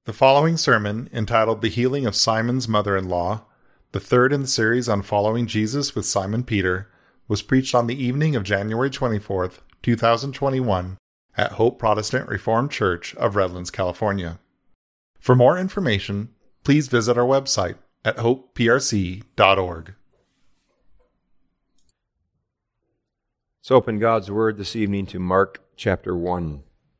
The following sermon, entitled The Healing of Simon's Mother-in-Law, the third in the series on following Jesus with Simon Peter, was preached on the evening of January 24th, 2021, at Hope Protestant Reformed Church of Redlands, California. For more information, please visit our website at hopeprc.org. Let's open God's Word this evening to Mark chapter 1.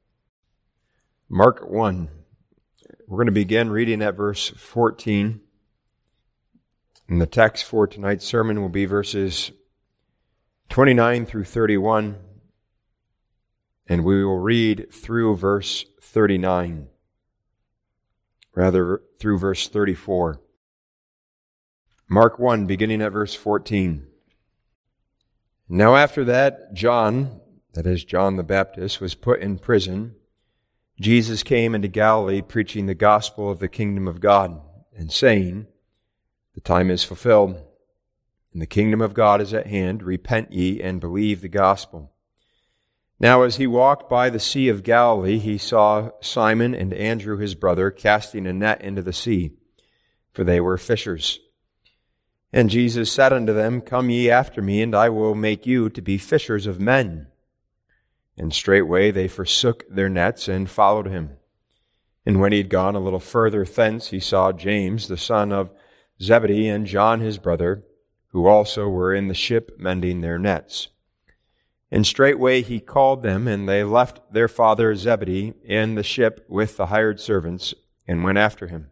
Mark 1. We're going to begin reading at verse 14. And the text for tonight's sermon will be verses 29 through 31. And we will read through verse 39. Rather, through verse 34. Mark 1, beginning at verse 14. Now after that, John, that is John the Baptist, was put in prison. Jesus came into Galilee preaching the gospel of the kingdom of God and saying, "The time is fulfilled, and the kingdom of God is at hand. Repent ye and believe the gospel." Now as he walked by the Sea of Galilee, he saw Simon and Andrew his brother casting a net into the sea, for they were fishers. And Jesus said unto them, "Come ye after me, and I will make you to be fishers of men." And straightway they forsook their nets and followed him. And when he had gone a little further thence, he saw James, the son of Zebedee, and John his brother, who also were in the ship mending their nets. And straightway he called them, and they left their father Zebedee in the ship with the hired servants, and went after him.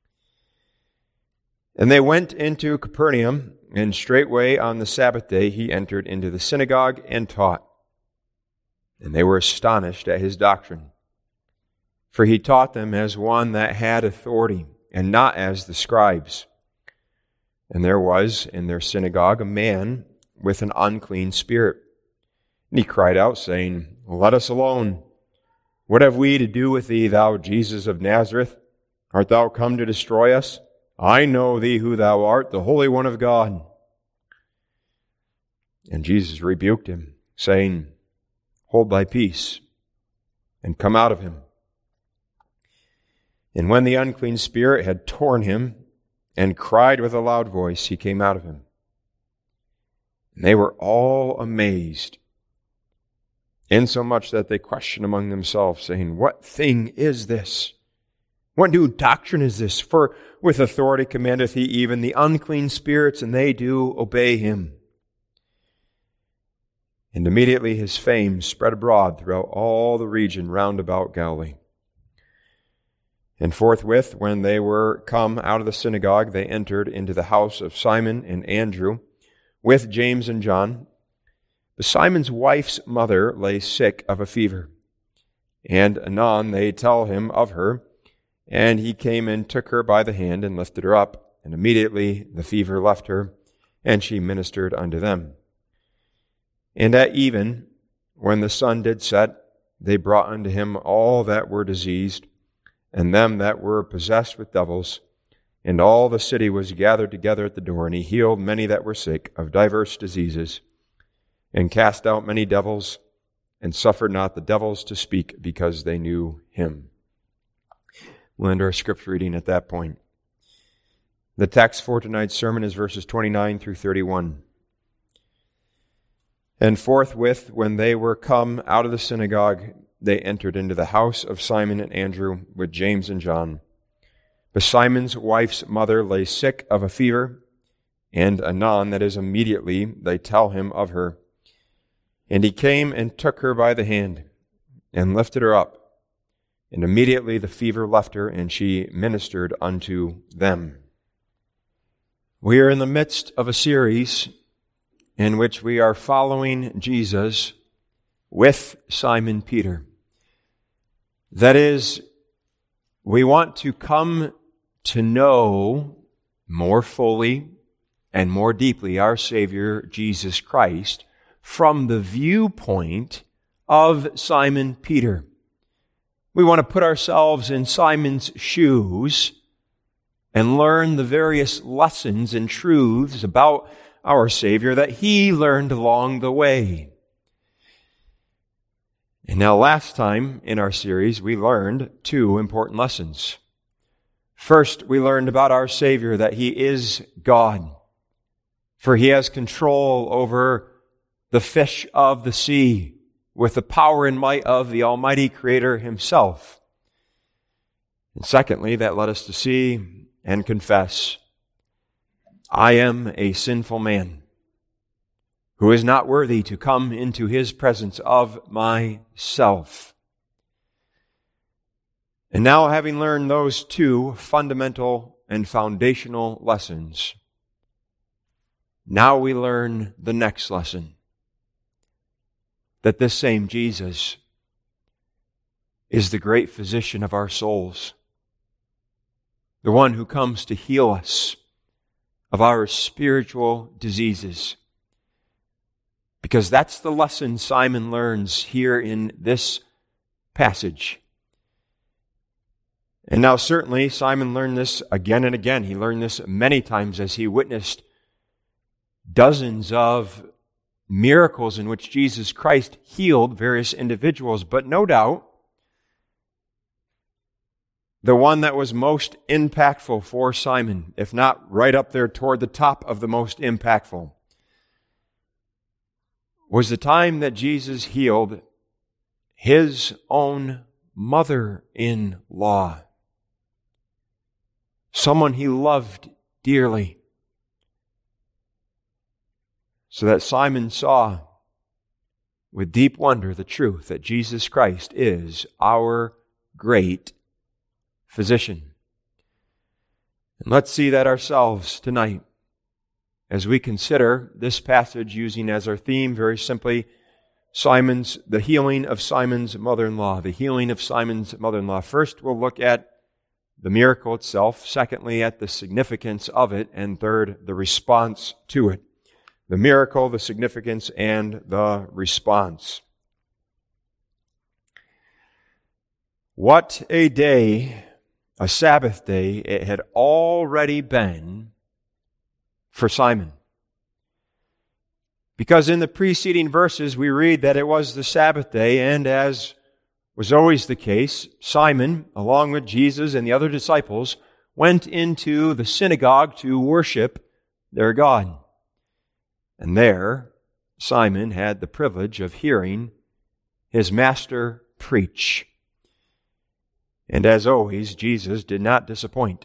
And they went into Capernaum, and straightway on the Sabbath day he entered into the synagogue and taught. And they were astonished at his doctrine. For he taught them as one that had authority, and not as the scribes. And there was in their synagogue a man with an unclean spirit. And he cried out, saying, "Let us alone. What have we to do with thee, thou Jesus of Nazareth? Art thou come to destroy us? I know thee who thou art, the Holy One of God." And Jesus rebuked him, saying, "Hold thy peace, and come out of him." And when the unclean spirit had torn him, and cried with a loud voice, he came out of him. And they were all amazed, insomuch that they questioned among themselves, saying, "What thing is this? What new doctrine is this? For with authority commandeth he even the unclean spirits, and they do obey him." And immediately his fame spread abroad throughout all the region round about Galilee. And forthwith, when they were come out of the synagogue, they entered into the house of Simon and Andrew, with James and John. But Simon's wife's mother lay sick of a fever. And anon they tell him of her. And he came and took her by the hand and lifted her up. And immediately the fever left her, and she ministered unto them. And at even, when the sun did set, they brought unto him all that were diseased, and them that were possessed with devils. And all the city was gathered together at the door, and he healed many that were sick of divers diseases, and cast out many devils, and suffered not the devils to speak, because they knew him. We'll end our scripture reading at that point. The text for tonight's sermon is verses 29 through 31. And forthwith, when they were come out of the synagogue, they entered into the house of Simon and Andrew with James and John. But Simon's wife's mother lay sick of a fever, and anon, that is immediately, they tell him of her. And he came and took her by the hand, and lifted her up. And immediately the fever left her, and she ministered unto them. We are in the midst of a series in which we are following Jesus with Simon Peter. That is, we want to come to know more fully and more deeply our Savior, Jesus Christ, from the viewpoint of Simon Peter. We want to put ourselves in Simon's shoes and learn the various lessons and truths about our Savior that he learned along the way. And now last time in our series, we learned two important lessons. First, we learned about our Savior that He is God, for He has control over the fish of the sea with the power and might of the Almighty Creator Himself. And secondly, that led us to see and confess, I am a sinful man who is not worthy to come into His presence of myself. And now, having learned those two fundamental and foundational lessons, now we learn the next lesson, that this same Jesus is the great physician of our souls, the one who comes to heal us of our spiritual diseases. Because that's the lesson Simon learns here in this passage. And now certainly Simon learned this again and again. He learned this many times as he witnessed dozens of miracles in which Jesus Christ healed various individuals. But no doubt, the one that was most impactful for Simon, if not right up there toward the top of the most impactful, was the time that Jesus healed His own mother-in-law, someone He loved dearly, so that Simon saw with deep wonder the truth that Jesus Christ is our great physician. And let's see that ourselves tonight as we consider this passage using as our theme very simply the healing of Simon's mother-in-law. The healing of Simon's mother-in-law. First, we'll look at the miracle itself. Secondly, at the significance of it. And third, the response to it. The miracle, the significance, and the response. What a day, a Sabbath day, it had already been for Simon. Because in the preceding verses we read that it was the Sabbath day, and as was always the case, Simon, along with Jesus and the other disciples, went into the synagogue to worship their God. And there, Simon had the privilege of hearing his master preach. And as always, Jesus did not disappoint.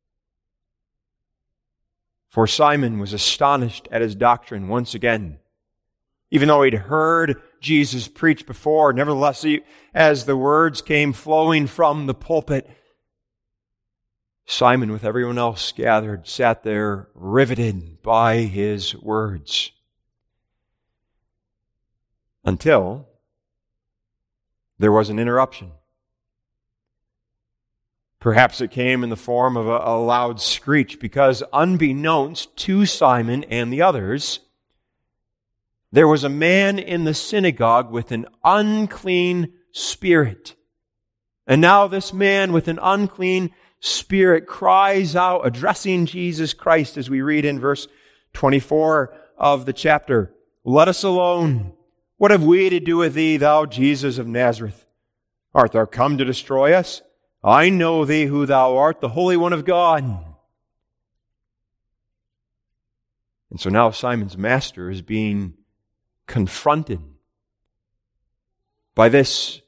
For Simon was astonished at his doctrine once again. Even though he'd heard Jesus preach before, nevertheless, as the words came flowing from the pulpit, Simon, with everyone else gathered, sat there riveted by his words. Until there was an interruption. Perhaps it came in the form of a loud screech, because unbeknownst to Simon and the others, there was a man in the synagogue with an unclean spirit. And now this man with an unclean spirit cries out, addressing Jesus Christ, as we read in verse 24 of the chapter, "Let us alone. What have we to do with thee, thou Jesus of Nazareth? Art thou come to destroy us? I know thee who thou art, the Holy One of God." And so now Simon's master is being confronted by this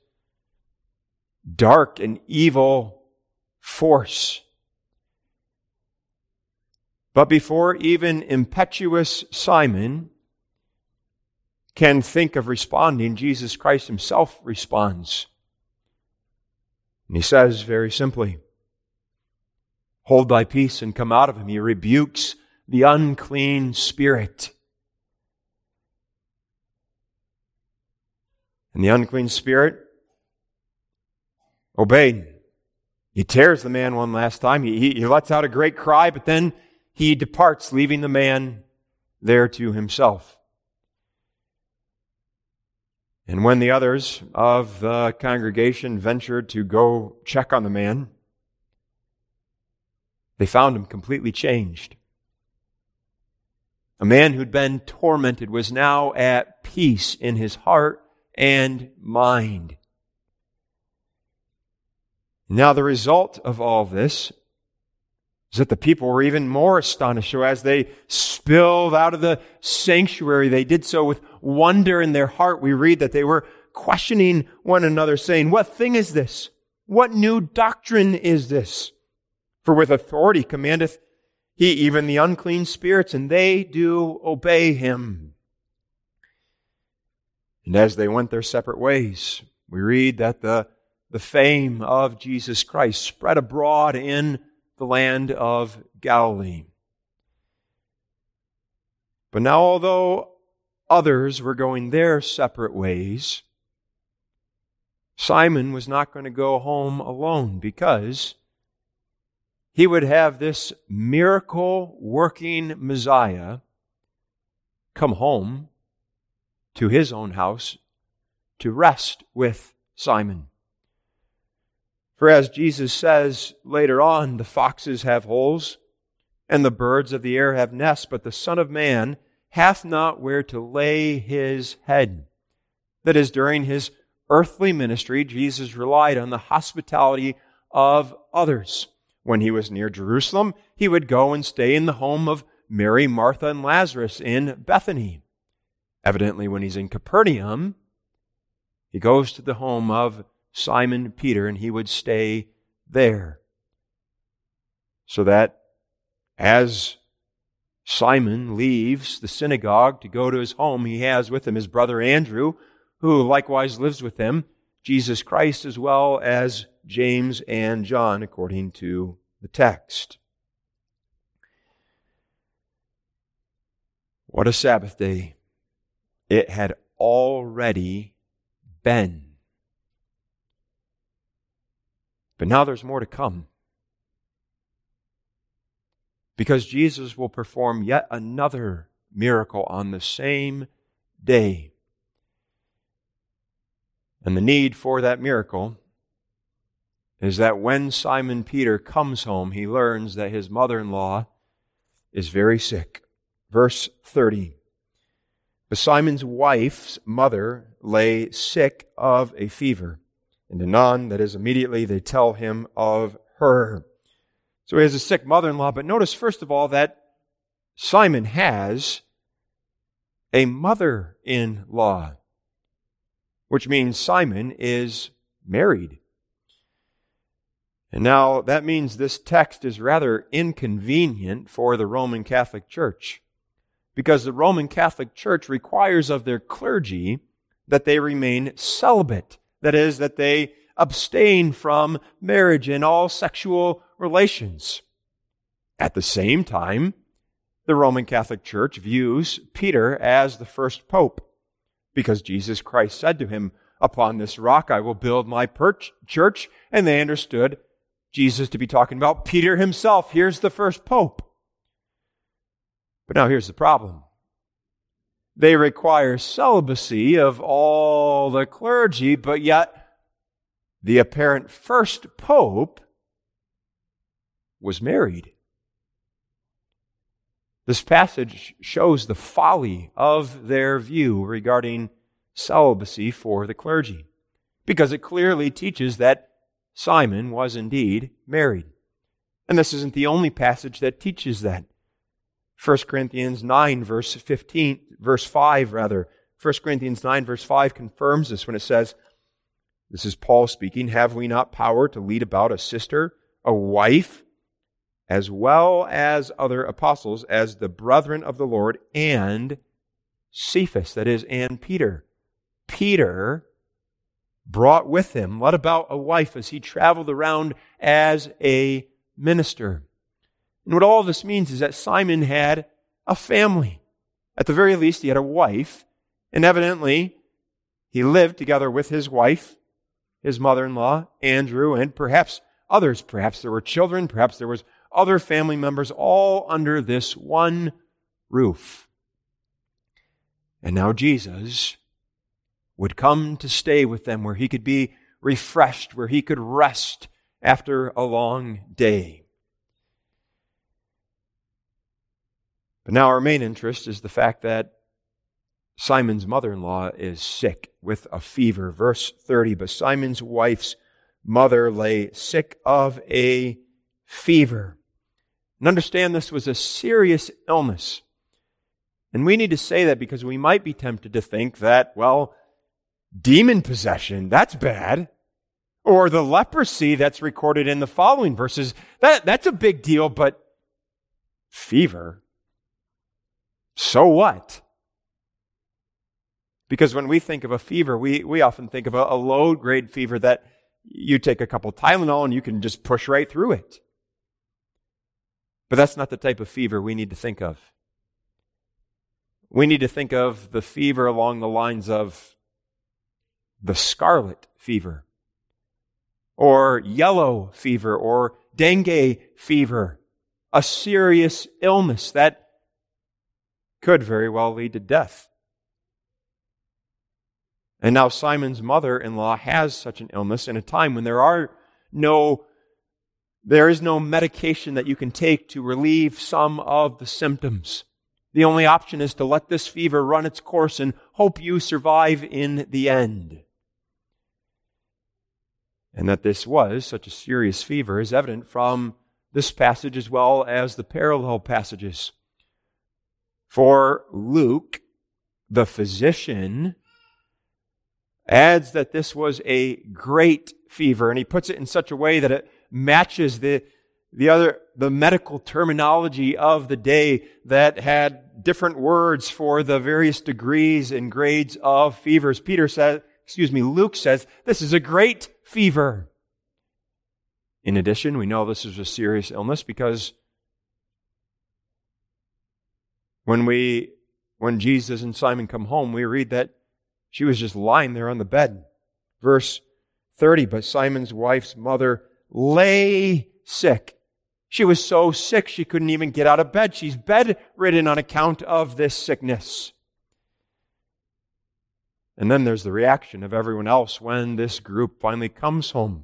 dark and evil force. But before even impetuous Simon can think of responding, Jesus Christ Himself responds. And He says very simply, "Hold thy peace and come out of him." He rebukes the unclean spirit. And the unclean spirit obeyed. He tears the man one last time. He lets out a great cry, but then he departs, leaving the man there to himself. And when the others of the congregation ventured to go check on the man, they found him completely changed. A man who'd been tormented was now at peace in his heart and mind. Now the result of all this is that the people were even more astonished. So as they spilled out of the sanctuary, they did so with wonder in their heart. We read that they were questioning one another, saying, "What thing is this? What new doctrine is this? For with authority commandeth he even the unclean spirits, and they do obey him." And as they went their separate ways, we read that the fame of Jesus Christ spread abroad in the land of Galilee. But now, although others were going their separate ways, Simon was not going to go home alone, because he would have this miracle-working Messiah come home to his own house to rest with Simon. For as Jesus says later on, the foxes have holes, and the birds of the air have nests, but the Son of Man hath not where to lay his head. That is, during his earthly ministry, Jesus relied on the hospitality of others. When he was near Jerusalem, he would go and stay in the home of Mary, Martha, and Lazarus in Bethany. Evidently, when he's in Capernaum, he goes to the home of Simon Peter, and he would stay there. So that as Simon leaves the synagogue to go to his home, he has with him his brother Andrew, who likewise lives with him, Jesus Christ, as well as James and John, according to the text. What a Sabbath day it had already been. But now there's more to come, because Jesus will perform yet another miracle on the same day. And the need for that miracle is that when Simon Peter comes home, he learns that his mother-in-law is very sick. Verse 30. But Simon's wife's mother lay sick of a fever. And anon, that is immediately, they tell him of her. So he has a sick mother-in-law. But notice, first of all, that Simon has a mother-in-law, which means Simon is married. And now that means this text is rather inconvenient for the Roman Catholic Church, because the Roman Catholic Church requires of their clergy that they remain celibate. That is, that they abstain from marriage and all sexual relations. At the same time, the Roman Catholic Church views Peter as the first pope, because Jesus Christ said to him, "Upon this rock I will build my church," and they understood Jesus to be talking about Peter himself. Here's the first pope. But now here's the problem. They require celibacy of all the clergy, but yet the apparent first pope was married. This passage shows the folly of their view regarding celibacy for the clergy, because it clearly teaches that Simon was indeed married. And this isn't the only passage that teaches that. 1 Corinthians 9, verse 5, 1 Corinthians 9, verse 5 confirms this when it says, this is Paul speaking, "Have we not power to lead about a sister, a wife, as well as other apostles, as the brethren of the Lord, and Cephas," that is, and Peter. Peter brought with him, led about a wife as he traveled around as a minister. And what all this means is that Simon had a family. At the very least, he had a wife, and evidently he lived together with his wife, his mother-in-law, Andrew, and perhaps others. Perhaps there were children, perhaps there was other family members, all under this one roof. And now Jesus would come to stay with them, where he could be refreshed, where he could rest after a long day. But now our main interest is the fact that Simon's mother-in-law is sick with a fever. Verse 30, "But Simon's wife's mother lay sick of a fever." And understand this was a serious illness. And we need to say that because we might be tempted to think that, well, demon possession, that's bad. Or the leprosy that's recorded in the following verses, that's a big deal, but fever, so what? Because when we think of a fever, we often think of a low-grade fever that you take a couple Tylenol and you can just push right through it. But that's not the type of fever we need to think of. We need to think of the fever along the lines of the scarlet fever, or yellow fever, or dengue fever, a serious illness that could very well lead to death. And now Simon's mother-in-law has such an illness in a time when there is no medication that you can take to relieve some of the symptoms. The only option is to let this fever run its course and hope you survive in the end. And that this was such a serious fever is evident from this passage as well as the parallel passages. For Luke, the physician, adds that this was a great fever, and he puts it in such a way that it matches the medical terminology of the day that had different words for the various degrees and grades of fevers. Luke says, this is a great fever. In addition, we know this is a serious illness because when Jesus and Simon come home, we read that she was just lying there on the bed. Verse 30, but Simon's wife's mother lay sick. She was so sick she couldn't even get out of bed. She's bedridden on account of this sickness. And then there's the reaction of everyone else when this group finally comes home.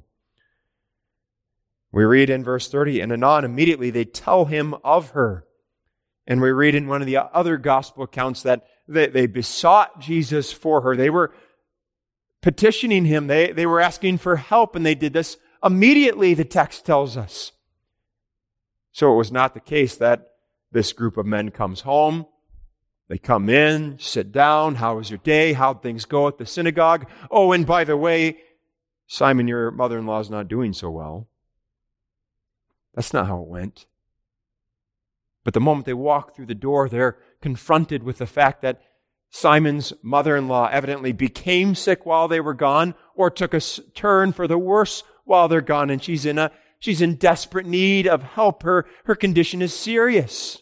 We read in verse 30, and anon immediately they tell him of her. And we read in one of the other gospel accounts that they besought Jesus for her. They were petitioning him. They were asking for help, and they did this immediately, the text tells us. So it was not the case that this group of men comes home. They come in, sit down. How was your day? How'd things go at the synagogue? Oh, and by the way, Simon, your mother-in-law is not doing so well. That's not how it went. But the moment they walk through the door, they're confronted with the fact that Simon's mother-in-law evidently became sick while they were gone, or took a turn for the worse while they're gone, and she's in desperate need of help. Her condition is serious.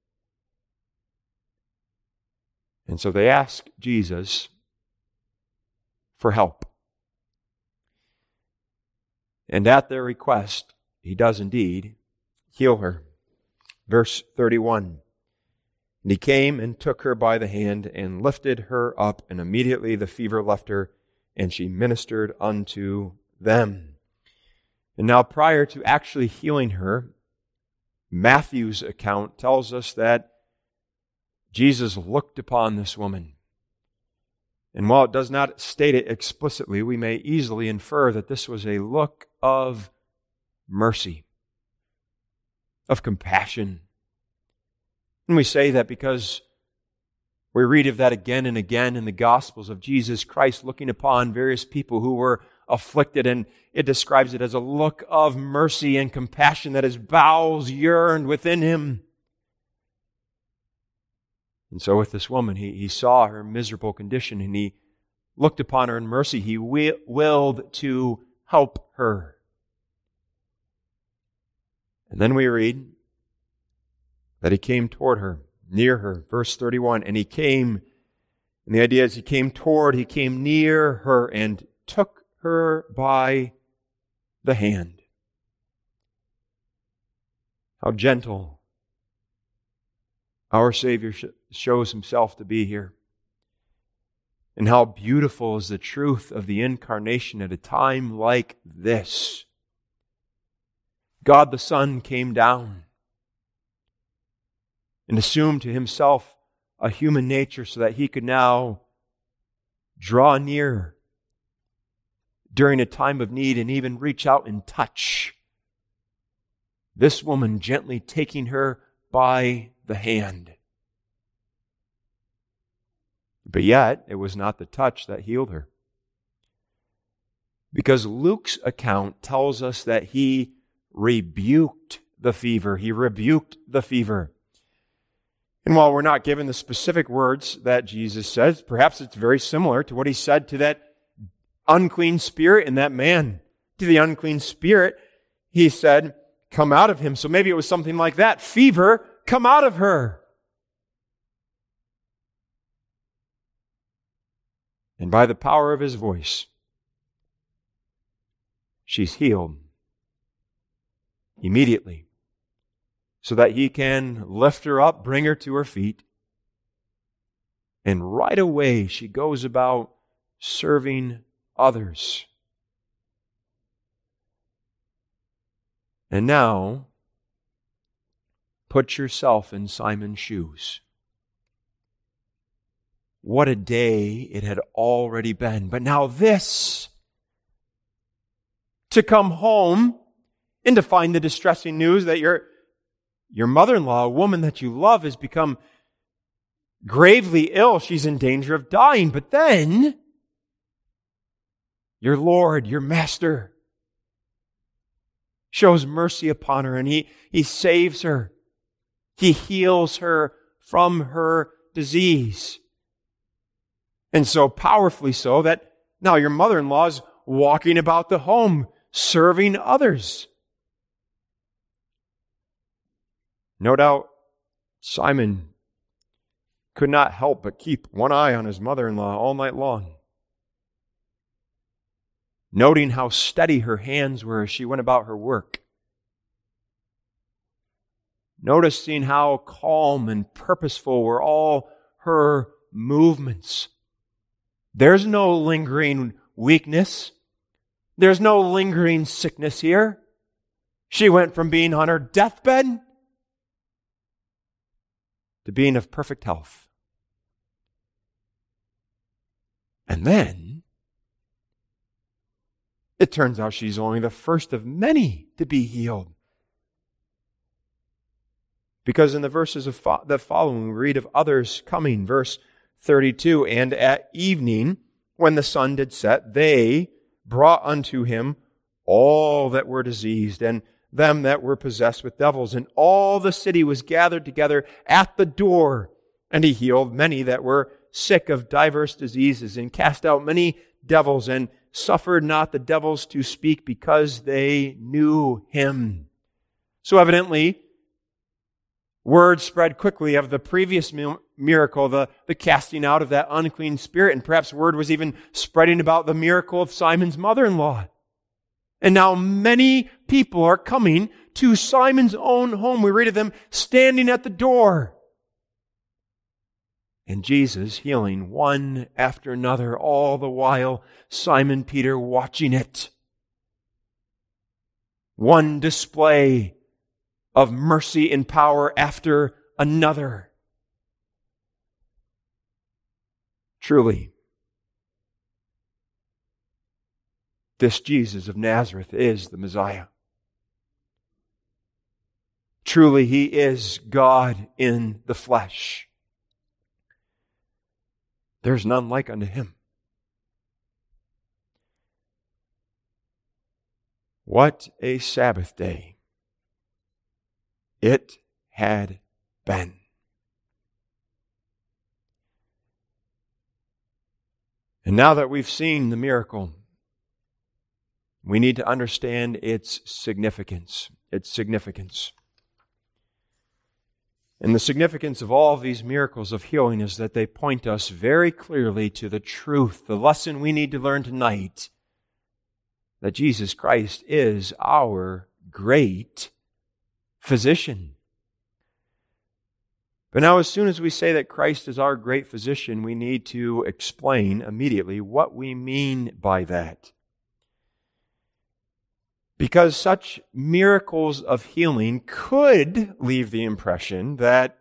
And so they ask Jesus for help. And at their request, he does indeed heal her. Verse 31, and he came and took her by the hand and lifted her up, and immediately the fever left her, and she ministered unto them. And now prior to actually healing her, Matthew's account tells us that Jesus looked upon this woman. And while it does not state it explicitly, we may easily infer that this was a look of mercy, of compassion. And we say that because we read of that again and again in the Gospels of Jesus Christ looking upon various people who were afflicted, and it describes it as a look of mercy and compassion that his bowels yearned within him. And so with this woman, he saw her miserable condition, and he looked upon her in mercy. He willed to help her. And then we read that he came toward her, near her. Verse 31, and he came, and the idea is he came near her and took her by the hand. How gentle our Savior shows himself to be here. And how beautiful is the truth of the incarnation at a time like this. God the Son came down and assumed to himself a human nature so that he could now draw near during a time of need and even reach out and touch this woman gently taking her by the hand. But yet, it was not the touch that healed her. Because Luke's account tells us that he rebuked the fever. He rebuked the fever. And while we're not given the specific words that Jesus says, perhaps it's very similar to what he said to that unclean spirit and that man. To the unclean spirit, he said, "Come out of him." So maybe it was something like that. Fever, come out of her. And by the power of his voice, she's healed immediately, so that he can lift her up, bring her to her feet, and right away she goes about serving others. And now, put yourself in Simon's shoes. What a day it had already been. But now this, to come home and to find the distressing news that your mother-in-law, a woman that you love, has become gravely ill. She's in danger of dying. But then, your Lord, your Master, shows mercy upon her, and He saves her. He heals her from her disease. And so powerfully so that now your mother-in-law is walking about the home, serving others. No doubt Simon could not help but keep one eye on his mother-in-law all night long, noting how steady her hands were as she went about her work, noticing how calm and purposeful were all her movements. There's no lingering weakness. There's no lingering sickness here. She went from being on her deathbed to being of perfect health. And then, it turns out she's only the first of many to be healed. Because in the verses that follow, we read of others coming. Verse 32, "And at evening, when the sun did set, they brought unto him all that were diseased, and them that were possessed with devils. And all the city was gathered together at the door. And he healed many that were sick of diverse diseases, and cast out many devils, and suffered not the devils to speak, because they knew him." So evidently, word spread quickly of the previous miracle, the casting out of that unclean spirit. And perhaps word was even spreading about the miracle of Simon's mother-in-law. And now many people are coming to Simon's own home. We read of them standing at the door. And Jesus healing one after another, all the while Simon Peter watching it. One display of mercy and power after another. Truly, this Jesus of Nazareth is the Messiah. Truly, He is God in the flesh. There's none like unto Him. What a Sabbath day it had been. And now that we've seen the miracle, we need to understand its significance. Its significance. And the significance of all of these miracles of healing is that they point us very clearly to the truth, the lesson we need to learn tonight, that Jesus Christ is our great physician. But now, as soon as we say that Christ is our great physician, we need to explain immediately what we mean by that. Because such miracles of healing could leave the impression that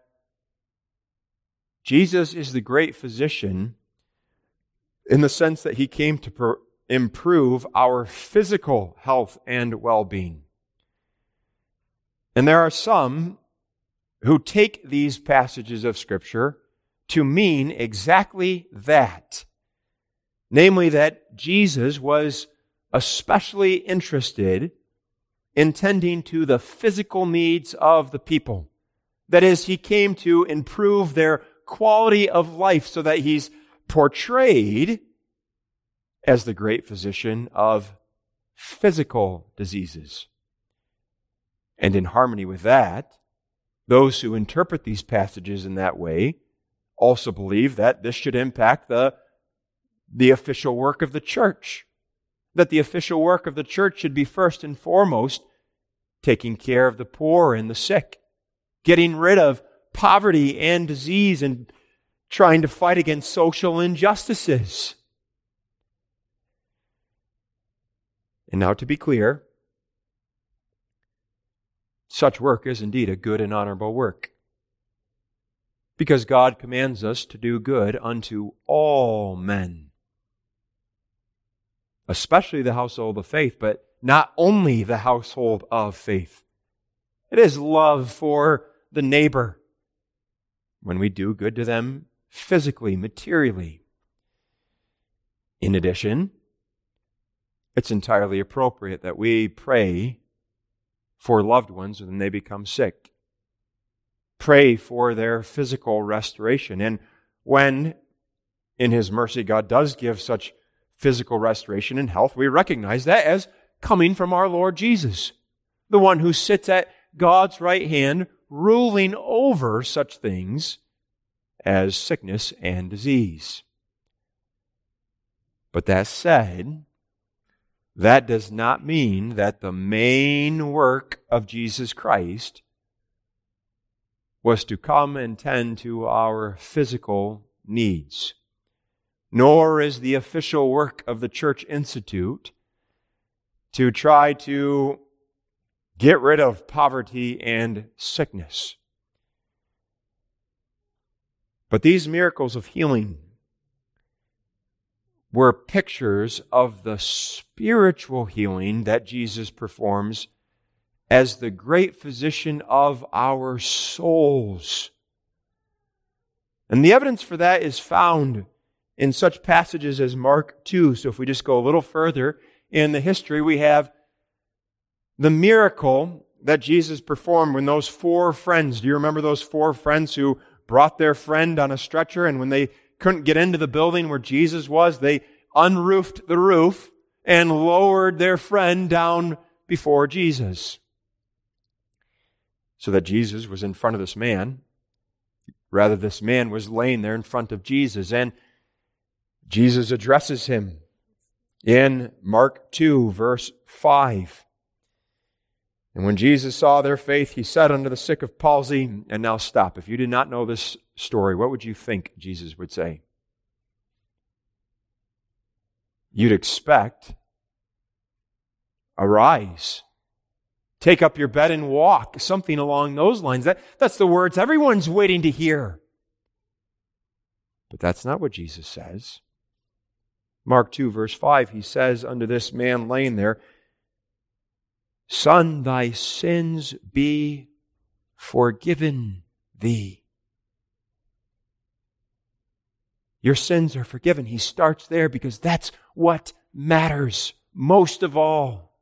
Jesus is the great physician in the sense that He came to improve our physical health and well-being. And there are some who take these passages of Scripture to mean exactly that. Namely, that Jesus was especially interested in tending to the physical needs of the people. That is, he came to improve their quality of life so that he's portrayed as the great physician of physical diseases. And in harmony with that, those who interpret these passages in that way also believe that this should impact the official work of the church. That the official work of the church should be first and foremost taking care of the poor and the sick, getting rid of poverty and disease, and trying to fight against social injustices. And now, to be clear, such work is indeed a good and honorable work, because God commands us to do good unto all men, especially the household of faith, but not only the household of faith. It is love for the neighbor when we do good to them physically, materially. In addition, it's entirely appropriate that we pray for loved ones when they become sick. Pray for their physical restoration. And when, in His mercy, God does give such physical restoration and health, we recognize that as coming from our Lord Jesus, the one who sits at God's right hand, ruling over such things as sickness and disease. But that said, that does not mean that the main work of Jesus Christ was to come and tend to our physical needs. Nor is the official work of the Church Institute to try to get rid of poverty and sickness. But these miracles of healing were pictures of the spiritual healing that Jesus performs as the great physician of our souls. And the evidence for that is found in such passages as Mark 2. So if we just go a little further in the history, we have the miracle that Jesus performed when those 4 friends, do you remember those 4 friends who brought their friend on a stretcher, and when they couldn't get into the building where Jesus was, they unroofed the roof and lowered their friend down before Jesus, so that Jesus was in front of this man. Rather, this man was laying there in front of Jesus, and Jesus addresses him in Mark 2, verse 5. And when Jesus saw their faith, He said unto the sick of palsy, and now stop. If you did not know this story, what would you think Jesus would say? You'd expect, arise, take up your bed and walk, something along those lines. That's the words everyone's waiting to hear. But that's not what Jesus says. Mark 2, verse 5, He says unto this man laying there, Son, thy sins be forgiven thee. Your sins are forgiven. He starts there because that's what matters most of all.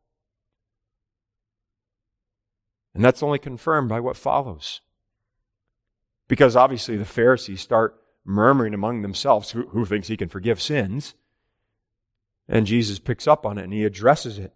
And that's only confirmed by what follows. Because obviously the Pharisees start murmuring among themselves, who thinks he can forgive sins? And Jesus picks up on it and He addresses it.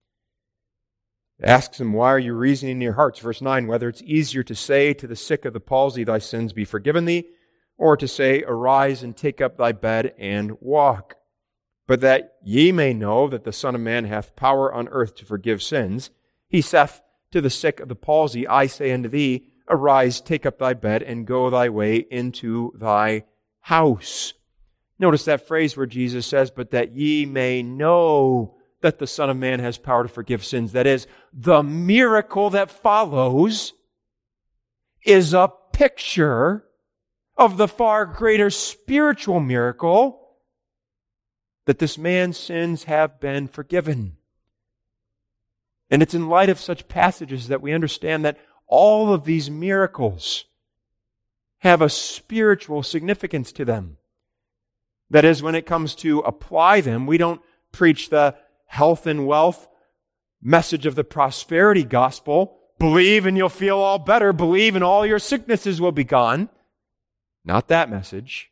Asks them, why are you reasoning in your hearts? Verse 9, whether it's easier to say to the sick of the palsy, thy sins be forgiven thee, or to say, arise and take up thy bed and walk. But that ye may know that the Son of Man hath power on earth to forgive sins, He saith to the sick of the palsy, I say unto thee, arise, take up thy bed, and go thy way into thy house. Notice that phrase where Jesus says, but that ye may know that the Son of Man has power to forgive sins. That is, the miracle that follows is a picture of the far greater spiritual miracle that this man's sins have been forgiven. And it's in light of such passages that we understand that all of these miracles have a spiritual significance to them. That is, when it comes to apply them, we don't preach the health and wealth message of the prosperity gospel. Believe and you'll feel all better. Believe and all your sicknesses will be gone. Not that message.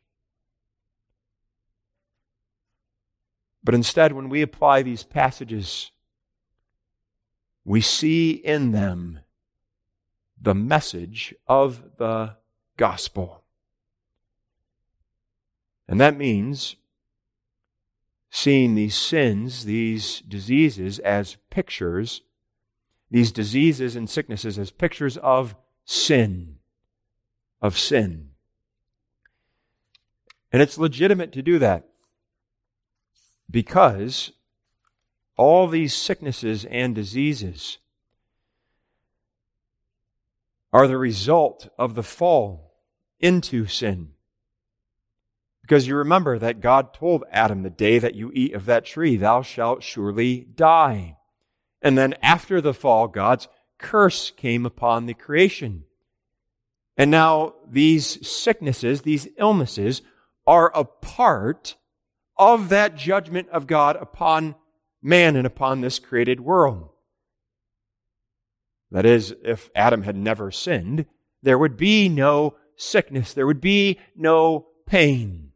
But instead, when we apply these passages, we see in them the message of the gospel. And that means seeing these sins, these diseases as pictures, these diseases and sicknesses as pictures of sin. Of sin. And it's legitimate to do that because all these sicknesses and diseases are the result of the fall into sin. Because you remember that God told Adam, the day that you eat of that tree, thou shalt surely die. And then after the fall, God's curse came upon the creation. And now these sicknesses, these illnesses, are a part of that judgment of God upon man and upon this created world. That is, if Adam had never sinned, there would be no sickness, there would be no pain.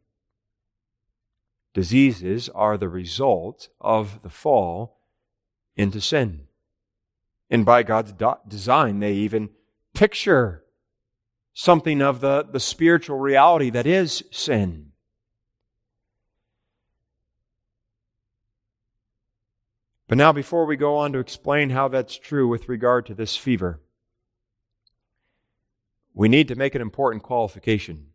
Diseases are the result of the fall into sin. And by God's design, they even picture something of the spiritual reality that is sin. But now, before we go on to explain how that's true with regard to this fever, we need to make an important qualification.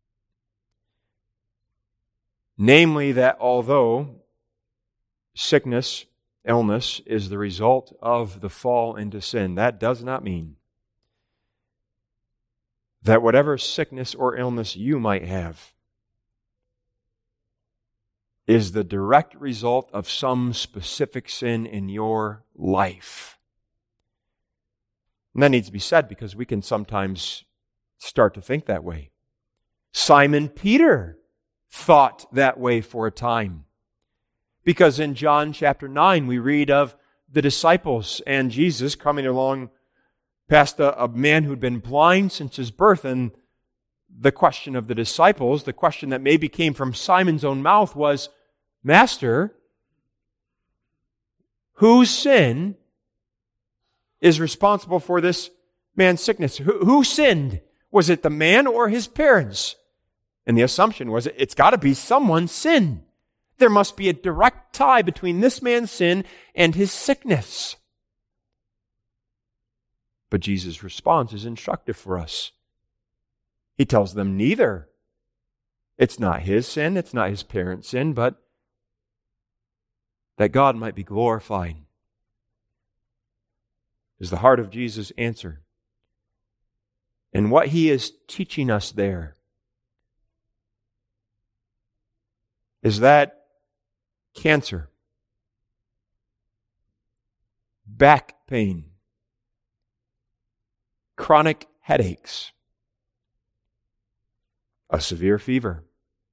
Namely, that although sickness, illness is the result of the fall into sin, that does not mean that whatever sickness or illness you might have is the direct result of some specific sin in your life. And that needs to be said because we can sometimes start to think that way. Simon Peter thought that way for a time. Because in John chapter 9, we read of the disciples and Jesus coming along past a man who'd been blind since his birth. And the question of the disciples, the question that maybe came from Simon's own mouth was, Master, whose sin is responsible for this man's sickness? Who sinned? Was it the man or his parents? And the assumption was, it's got to be someone's sin. There must be a direct tie between this man's sin and his sickness. But Jesus' response is instructive for us. He tells them neither. It's not his sin, it's not his parents' sin, but that God might be glorified. Is the heart of Jesus' answer. And what he is teaching us there is that cancer, back pain, chronic headaches, a severe fever,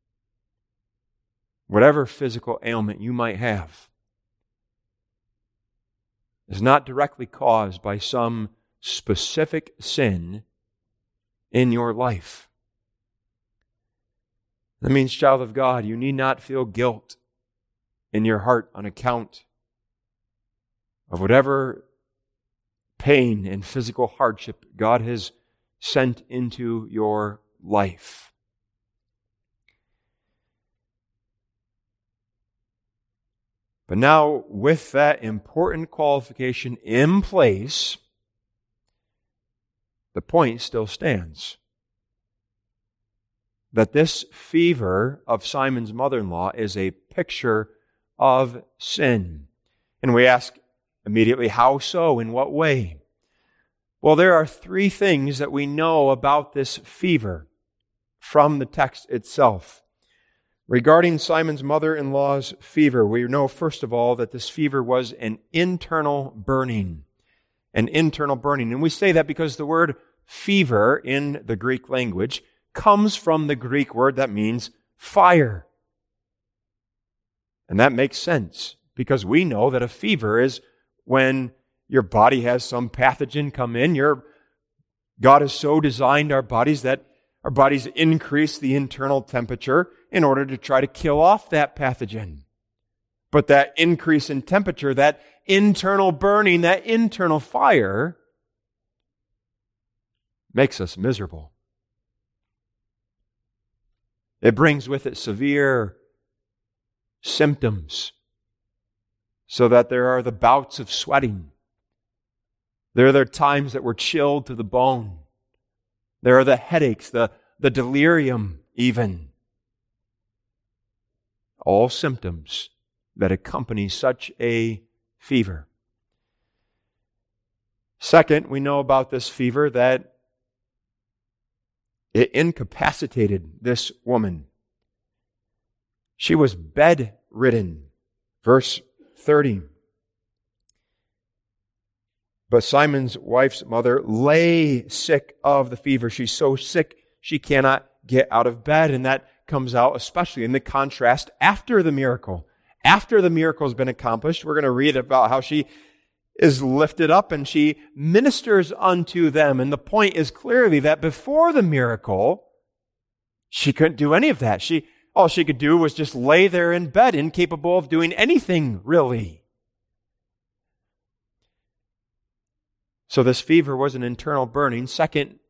whatever physical ailment you might have, is not directly caused by some specific sin in your life. That means, child of God, you need not feel guilt in your heart on account of whatever pain and physical hardship God has sent into your life. But now, with that important qualification in place, the point still stands. That this fever of Simon's mother-in-law is a picture of sin. And we ask immediately, how so? In what way? Well, there are three things that we know about this fever from the text itself. Regarding Simon's mother-in-law's fever, we know, first of all, that this fever was an internal burning. An internal burning. And we say that because the word fever in the Greek language comes from the Greek word that means fire. And that makes sense, because we know that a fever is when your body has some pathogen come in. God has so designed our bodies that our bodies increase the internal temperature in order to try to kill off that pathogen. But that increase in temperature, that internal burning, that internal fire, makes us miserable. It brings with it severe symptoms, so that there are the bouts of sweating. There are the times that we're chilled to the bone. There are the headaches, the delirium even. All symptoms that accompany such a fever. Second, we know about this fever that it incapacitated this woman. She was bedridden. Verse 30. But Simon's wife's mother lay sick of the fever. She's so sick she cannot get out of bed. And that comes out especially in the contrast after the miracle. After the miracle has been accomplished, we're going to read about how she is lifted up and she ministers unto them. And the point is clearly that before the miracle, she couldn't do any of that. All she could do was just lay there in bed, incapable of doing anything, really. So this fever was an internal burning. Second,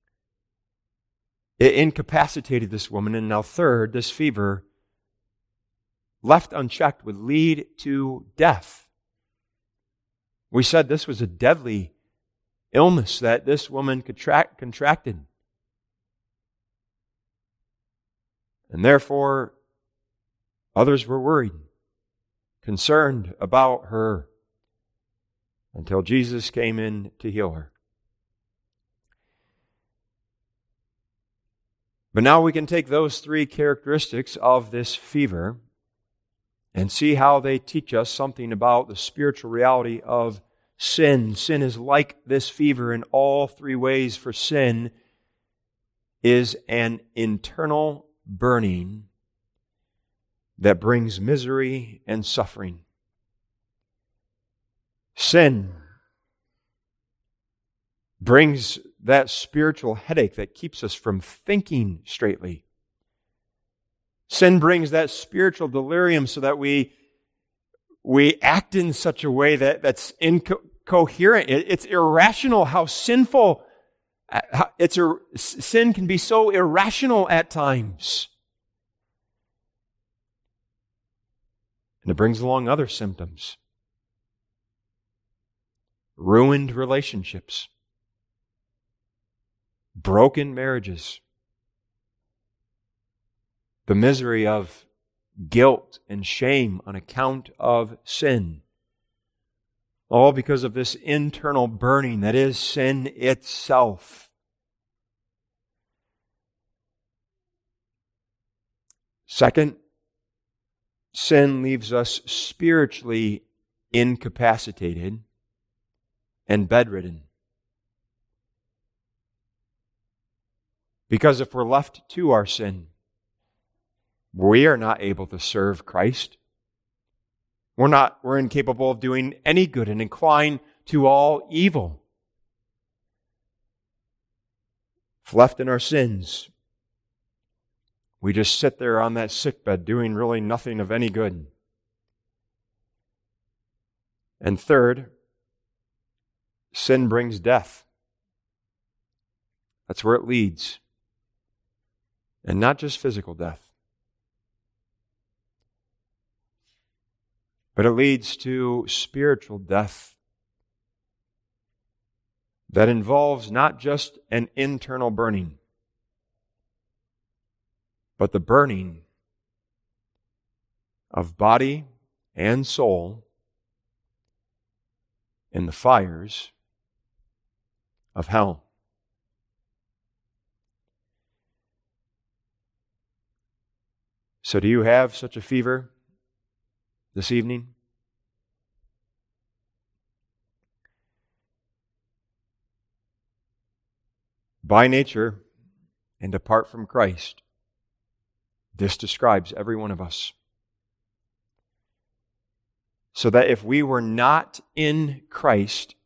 it incapacitated this woman. And now third, this fever, left unchecked, would lead to death. We said this was a deadly illness that this woman contracted. And therefore, others were worried, concerned about her, until Jesus came in to heal her. But now we can take those three characteristics of this fever and see how they teach us something about the spiritual reality of sin. Sin is like this fever in all three ways, for sin is an internal burning that brings misery and suffering. Sin brings that spiritual headache that keeps us from thinking straightly. Sin brings that spiritual delirium so that we act in such a way that's incoherent. It's irrational how sinful. Sin can be so irrational at times. And it brings along other symptoms. Ruined relationships. Broken marriages. The misery of guilt and shame on account of sin. All because of this internal burning that is sin itself. Second, sin leaves us spiritually incapacitated and bedridden. Because if we're left to our sin, we are not able to serve Christ. We're incapable of doing any good and inclined to all evil. If left in our sins, we just sit there on that sickbed doing really nothing of any good. And third, sin brings death. That's where it leads. And not just physical death. But it leads to spiritual death that involves not just an internal burning, but the burning of body and soul in the fires of hell. So do you have such a fever this evening? By nature and apart from Christ, this describes every one of us. So that if we were not in Christ,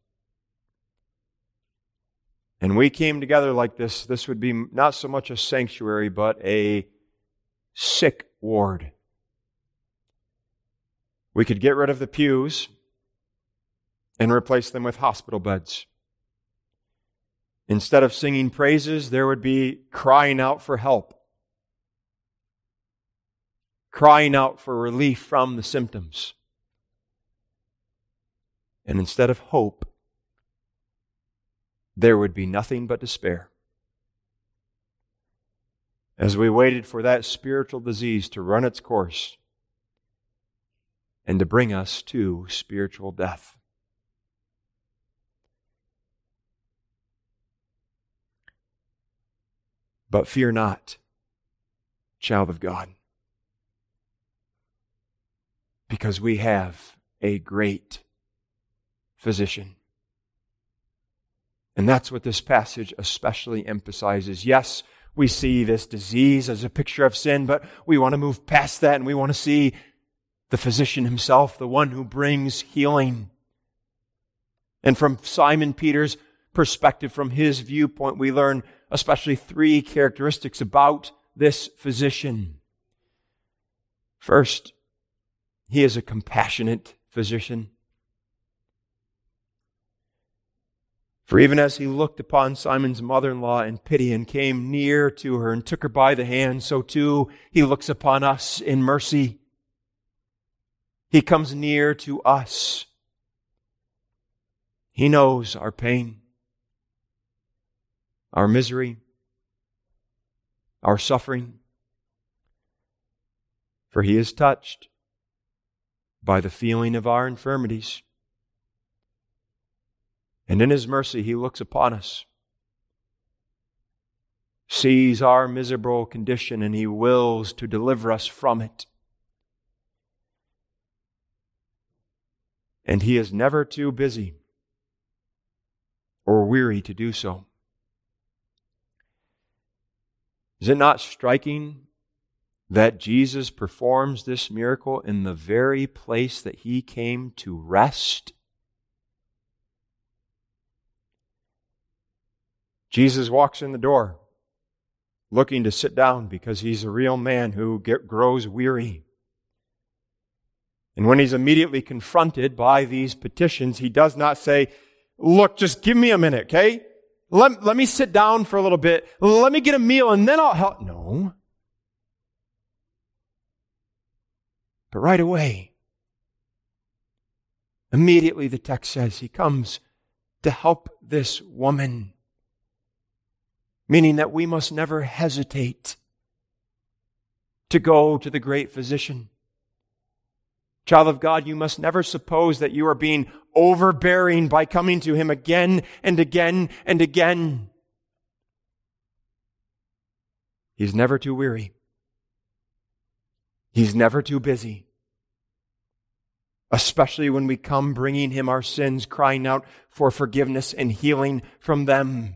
and we came together like this, this would be not so much a sanctuary, but a sick ward. We could get rid of the pews and replace them with hospital beds. Instead of singing praises, there would be crying out for help, crying out for relief from the symptoms. And instead of hope, there would be nothing but despair. As we waited for that spiritual disease to run its course and to bring us to spiritual death. But fear not, child of God, because we have a great physician. And that's what this passage especially emphasizes. Yes, we see this disease as a picture of sin, but we want to move past that and we want to see the physician himself, the one who brings healing. And from Simon Peter's perspective, from his viewpoint, we learn especially 3 characteristics about this physician. First, he is a compassionate physician. For even as he looked upon Simon's mother-in-law in pity and came near to her and took her by the hand, so too he looks upon us in mercy. He comes near to us. He knows our pain, our misery, our suffering, for he is touched by the feeling of our infirmities. And in his mercy, he looks upon us, sees our miserable condition, and he wills to deliver us from it. And he is never too busy or weary to do so. Is it not striking that Jesus performs this miracle in the very place that he came to rest? Jesus walks in the door looking to sit down because he's a real man who grows weary. And when he's immediately confronted by these petitions, he does not say, look, just give me a minute, okay? Let me sit down for a little bit. Let me get a meal and then I'll help. No. But right away, immediately the text says he comes to help this woman. Meaning that we must never hesitate to go to the great physician. Child of God, you must never suppose that you are being overbearing by coming to him again and again and again. He's never too weary. He's never too busy. Especially when we come bringing him our sins, crying out for forgiveness and healing from them.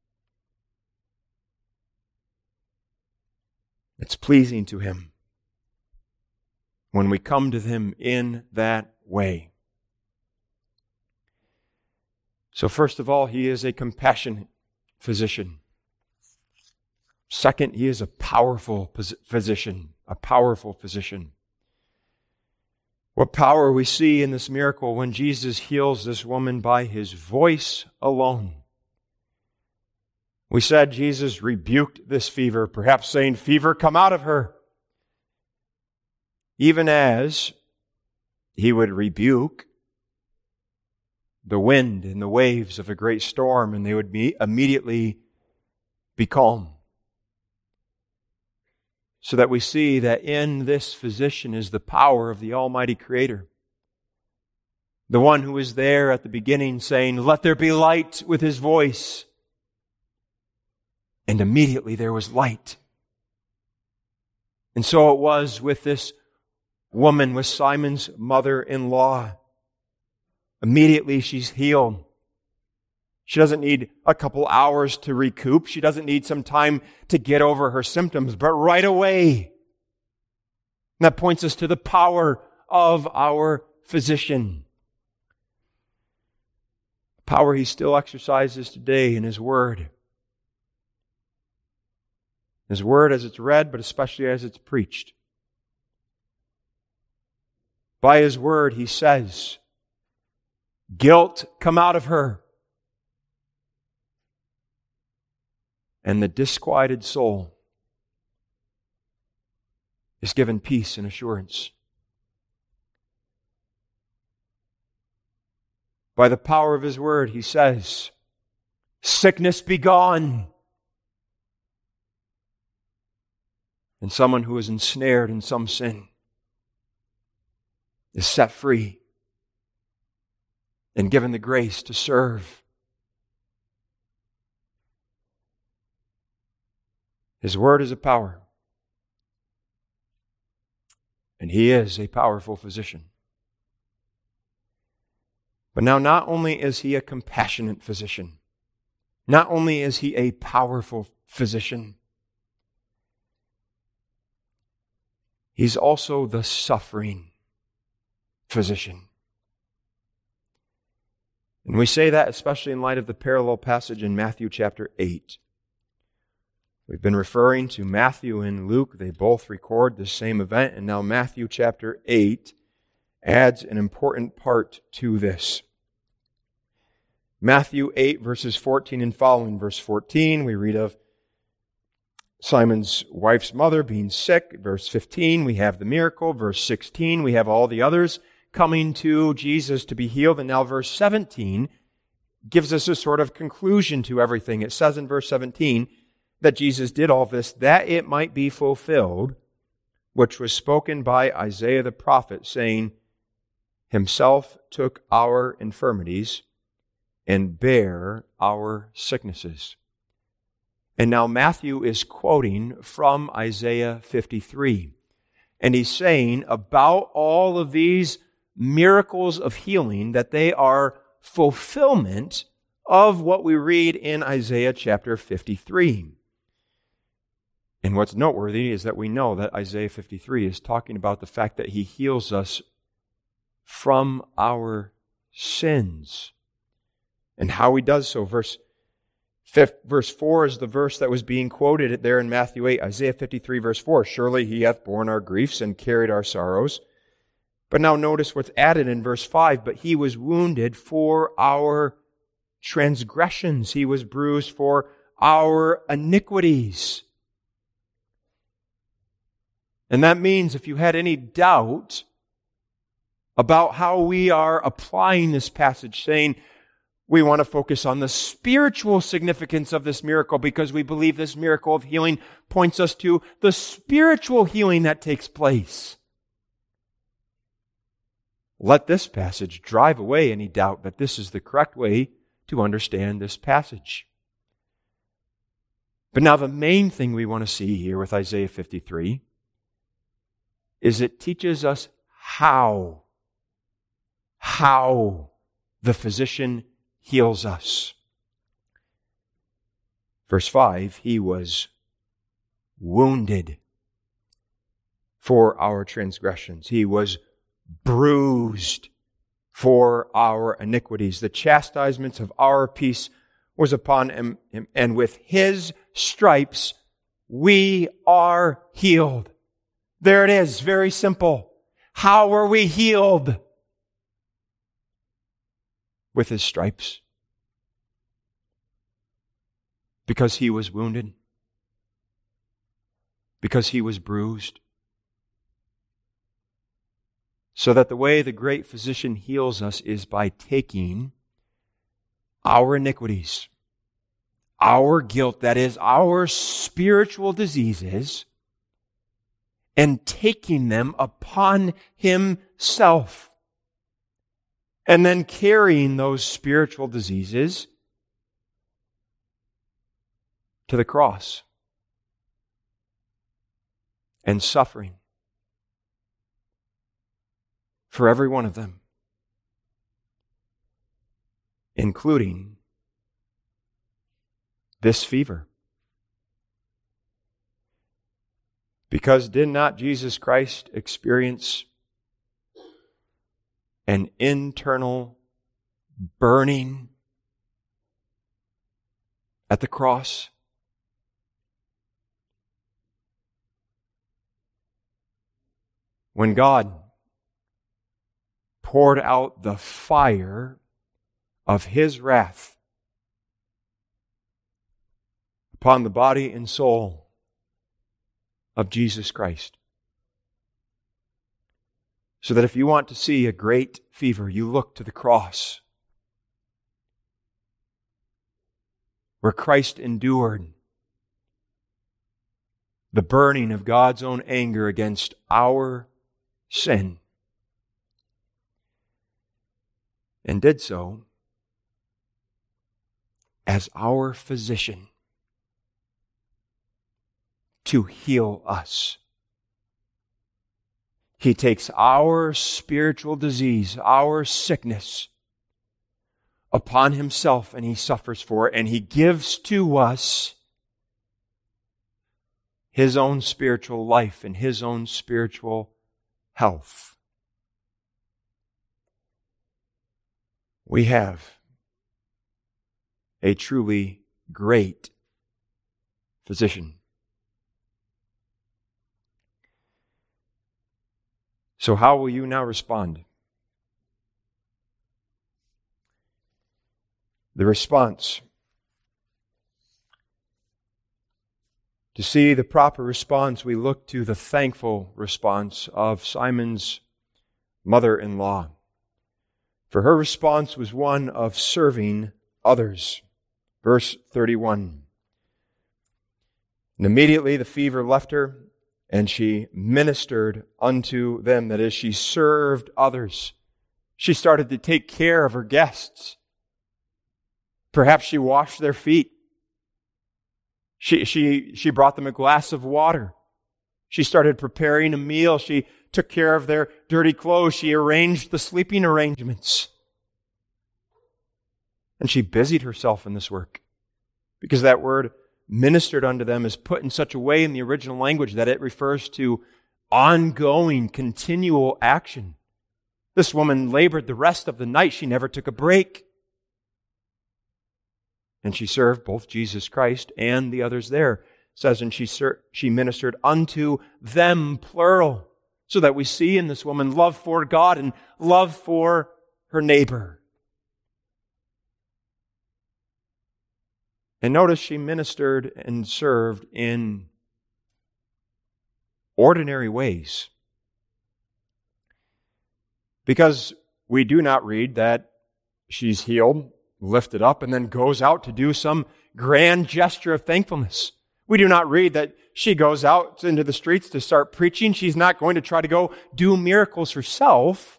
It's pleasing to him when we come to him in that way. So first of all, he is a compassionate physician. Second, he is a powerful physician, a powerful physician. What power we see in this miracle when Jesus heals this woman by his voice alone. We said Jesus rebuked this fever, perhaps saying, "Fever, come out of her." Even as he would rebuke the wind and the waves of a great storm, and they would immediately be calm. So that we see that in this physician is the power of the Almighty Creator. The one who was there at the beginning saying, "Let there be light," with his voice. And immediately there was light. And so it was with this woman, with Simon's mother-in-law. Immediately she's healed. She doesn't need a couple hours to recoup. She doesn't need some time to get over her symptoms, but right away. And that points us to the power of our physician. Power he still exercises today in His Word. His Word as it's read, but especially as it's preached. By His Word, He says, guilt come out of her. And the disquieted soul is given peace and assurance. By the power of His Word, He says, sickness be gone. And someone who is ensnared in some sin is set free and given the grace to serve. His Word is a power. And He is a powerful physician. But now not only is He a compassionate physician, not only is He a powerful physician, He's also the suffering physician. And we say that especially in light of the parallel passage in Matthew chapter 8. We've been referring to Matthew and Luke. They both record the same event. And now Matthew chapter 8 adds an important part to this. Matthew 8 verses 14 and following. Verse 14, we read of Simon's wife's mother being sick. Verse 15, we have the miracle. Verse 16, we have all the others coming to Jesus to be healed. And now verse 17 gives us a sort of conclusion to everything. It says in verse 17 that Jesus did all this that it might be fulfilled, which was spoken by Isaiah the prophet, saying, Himself took our infirmities and bare our sicknesses. And now Matthew is quoting from Isaiah 53. And he's saying about all of these miracles of healing that they are fulfillment of what we read in Isaiah chapter 53. And what's noteworthy is that we know that Isaiah 53 is talking about the fact that He heals us from our sins. And how He does so. Verse 4 is the verse that was being quoted there in Matthew 8. Isaiah 53 verse 4. Surely He hath borne our griefs and carried our sorrows. But now notice what's added in verse 5. But He was wounded for our transgressions. He was bruised for our iniquities. And that means if you had any doubt about how we are applying this passage, saying we want to focus on the spiritual significance of this miracle because we believe this miracle of healing points us to the spiritual healing that takes place. Let this passage drive away any doubt that this is the correct way to understand this passage. But now the main thing we want to see here with Isaiah 53 is it teaches us how the physician heals us. Verse 5, He was wounded for our transgressions. He was bruised for our iniquities. The chastisements of our peace was upon Him, and with His stripes we are healed. There it is, very simple. How were we healed? With His stripes. Because He was wounded. Because He was bruised. So that the way the great physician heals us is by taking our iniquities, our guilt, that is, our spiritual diseases, and taking them upon Himself. And then carrying those spiritual diseases to the cross. and suffering for every one of them, including this fever. Because did not Jesus Christ experience an internal burning at the cross? When God poured out the fire of His wrath upon the body and soul of Jesus Christ. So that if you want to see a great fever, you look to the cross, where Christ endured the burning of God's own anger against our sin, and did so as our physician to heal us. He takes our spiritual disease, our sickness, upon Himself, and He suffers for it, and He gives to us His own spiritual life and His own spiritual health. We have a truly great physician. So how will you now respond? The response. To see the proper response, we look to the thankful response of Simon's mother-in-law. For her response was one of serving others. Verse 31. And immediately the fever left her, and she ministered unto them. That is, she served others. She started to take care of her guests. Perhaps she washed their feet. She brought them a glass of water. She started preparing a meal. She took care of their dirty clothes. She arranged the sleeping arrangements. And she busied herself in this work. Because that word ministered unto them is put in such a way in the original language that it refers to ongoing, continual action. This woman labored the rest of the night. She never took a break. And she served both Jesus Christ and the others there. It says, and she ministered unto them, plural. So that we see in this woman love for God and love for her neighbor. And notice she ministered and served in ordinary ways. Because we do not read that she's healed, lifted up, and then goes out to do some grand gesture of thankfulness. We do not read that she goes out into the streets to start preaching. She's not going to try to go do miracles herself.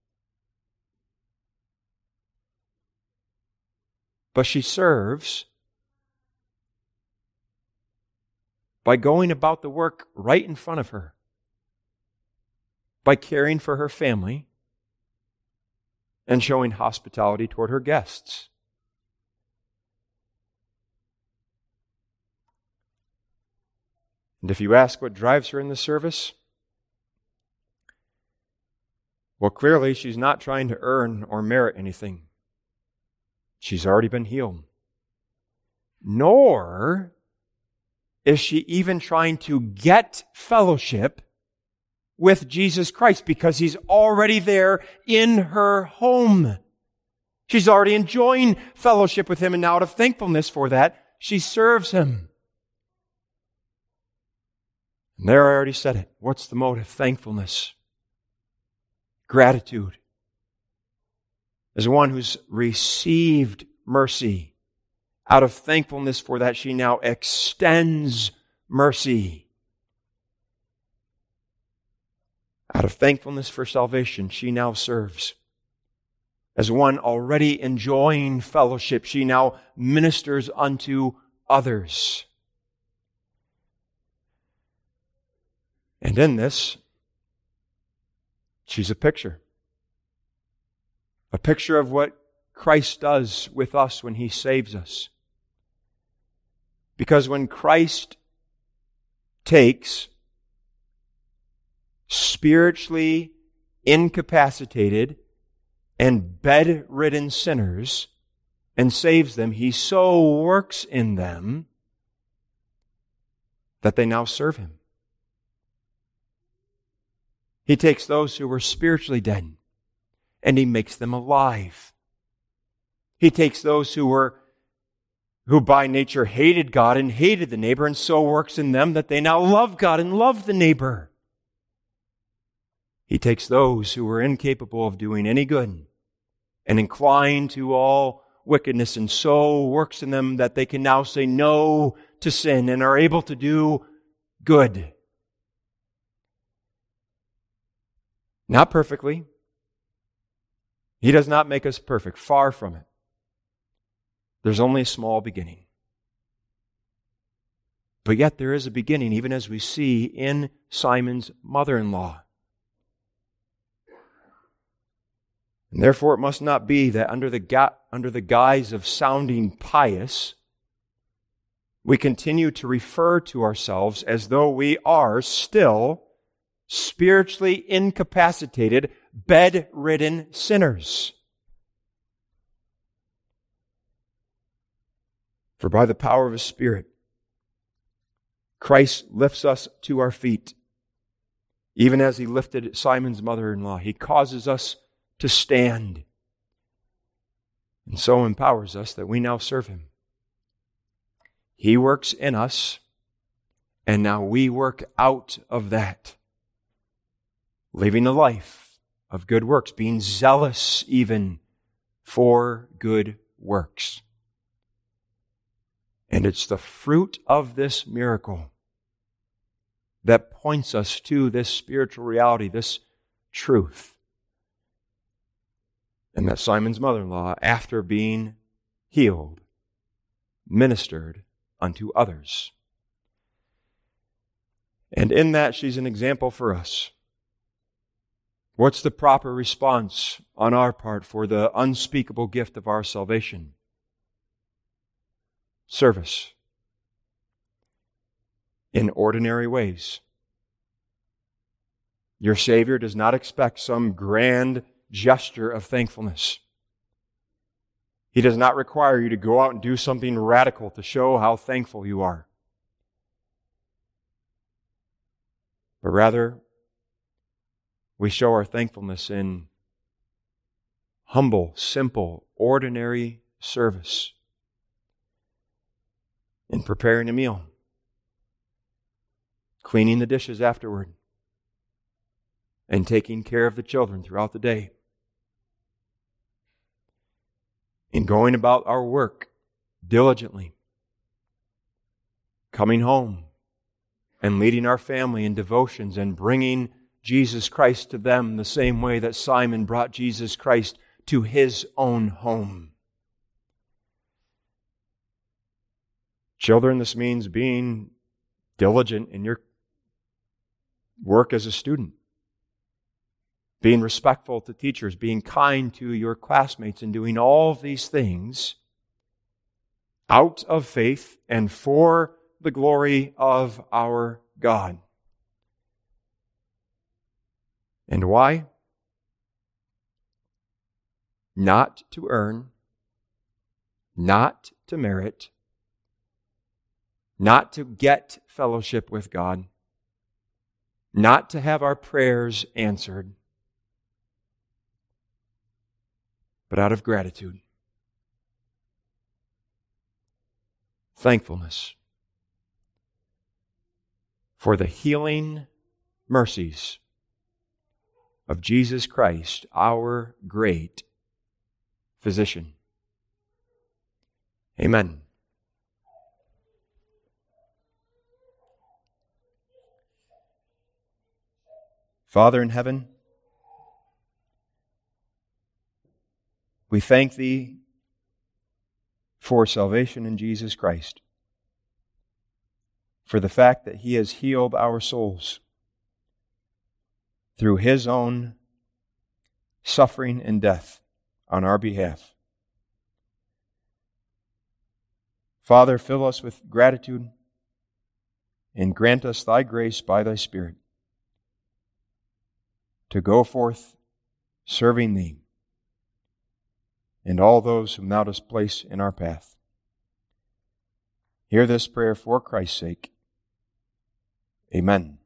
But she serves by going about the work right in front of her, by caring for her family and showing hospitality toward her guests. And if you ask what drives her in the service, well, clearly she's not trying to earn or merit anything. She's already been healed. Nor is she even trying to get fellowship with Jesus Christ, because He's already there in her home. She's already enjoying fellowship with Him, and now out of thankfulness for that, she serves Him. And there I already said it. What's the motive? Thankfulness. Gratitude. As one who's received mercy, out of thankfulness for that, she now extends mercy. Out of thankfulness for salvation, she now serves. As one already enjoying fellowship, she now ministers unto others. And in this, she's a picture of what Christ does with us when He saves us. Because when Christ takes spiritually incapacitated and bedridden sinners and saves them, He so works in them that they now serve Him. He takes those who were spiritually dead and He makes them alive. He takes those who by nature hated God and hated the neighbor, and so works in them that they now love God and love the neighbor. He takes those who were incapable of doing any good and inclined to all wickedness, and so works in them that they can now say no to sin and are able to do good. Not perfectly. He does not make us perfect. Far from it. There's only a small beginning. But yet there is a beginning, even as we see in Simon's mother-in-law. And therefore it must not be that under the guise of sounding pious, we continue to refer to ourselves as though we are still spiritually incapacitated, bedridden sinners. For by the power of His Spirit, Christ lifts us to our feet. Even as He lifted Simon's mother-in-law, He causes us to stand, and so empowers us that we now serve Him. He works in us, and now we work out of that, living a life of good works, being zealous even for good works. And it's the fruit of this miracle that points us to this spiritual reality, this truth. And that Simon's mother-in-law, after being healed, ministered unto others. And in that, she's an example for us. What's the proper response on our part for the unspeakable gift of our salvation? Service. In ordinary ways. Your Savior does not expect some grand gesture of thankfulness. He does not require you to go out and do something radical to show how thankful you are. But rather, we show our thankfulness in humble, simple, ordinary service. In preparing a meal, cleaning the dishes afterward, and taking care of the children throughout the day. In going about our work diligently, coming home and leading our family in devotions and bringing Jesus Christ to them the same way that Simon brought Jesus Christ to his own home. Children, this means being diligent in your work as a student. Being respectful to teachers, being kind to your classmates, and doing all of these things out of faith and for the glory of our God. And why? Not to earn, not to merit, not to get fellowship with God, not to have our prayers answered, but out of gratitude. Thankfulness for the healing mercies of Jesus Christ, our great physician. Amen. Father in heaven, we thank Thee for salvation in Jesus Christ, for the fact that He has healed our souls, through his own suffering and death on our behalf. Father, fill us with gratitude and grant us thy grace by thy Spirit to go forth serving thee and all those whom thou dost place in our path. Hear this prayer for Christ's sake. Amen.